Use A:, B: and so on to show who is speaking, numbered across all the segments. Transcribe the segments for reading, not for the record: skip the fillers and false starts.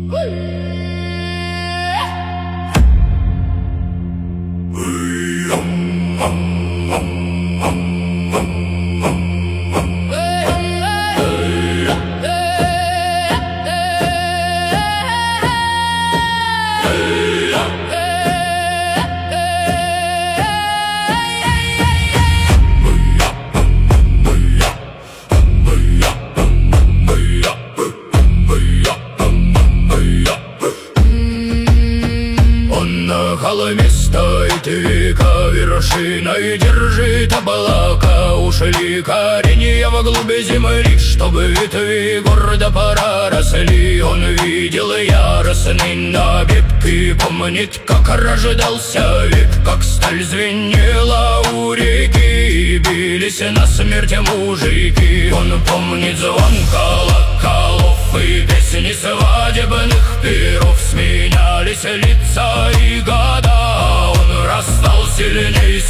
A: На холме стоит века, вершиной держит облака. Ушли коренья во глубь земли, чтобы ветви гордо проросли. Он видел яростный набег и помнит, как рождался век, как сталь звенела у реки и бились на смерть мужики. Он помнит звон колоколов и песни свадебных пиров. Сменялись лица и года, он расстал сильней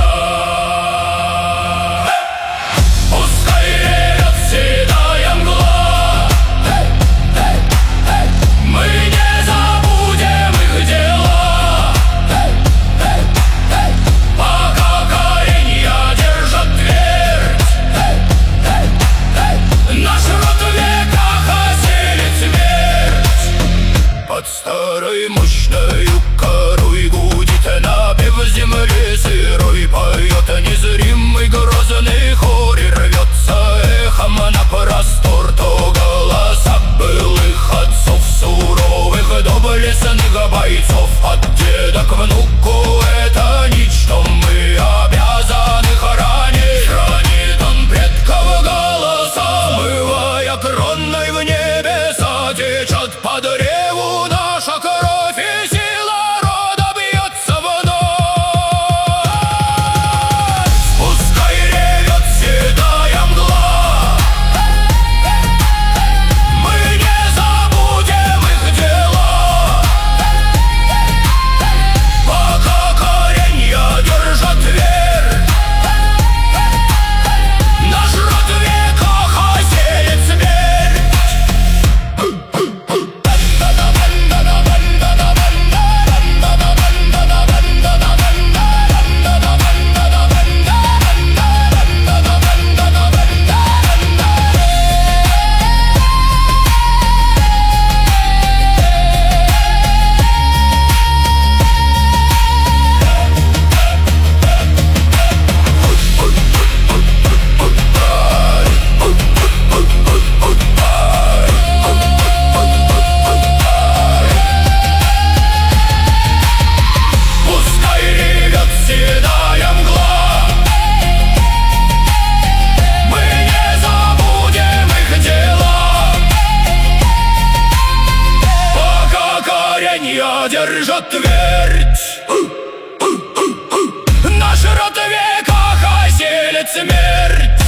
A: суда. Пускай ревет седая мгла, мы не забудем их дела, пока коренья держат твердь. Наш род в веках осилит смерть. Под старой мощной корой гудит напев земли сырой, поет незримый грозный хор и рвется эхом на простор. То голоса былых отцов, суровых доблестных бойцов. От деда к внуку это нить, что мы обязаны хранить. Хранит он предков голоса, смывая кронной в небеса. Течет по древу наша кровь, и сила рода бьется вновь. Пускай ревет седая мгла, мы не забудем их дела, пока коренья держат твердь. Наш род в веках осеет смерть. Пускай ревет седая мгла, мы не забудем их дела, пока коренья держат твердь. Наш род в веках осилит смерть.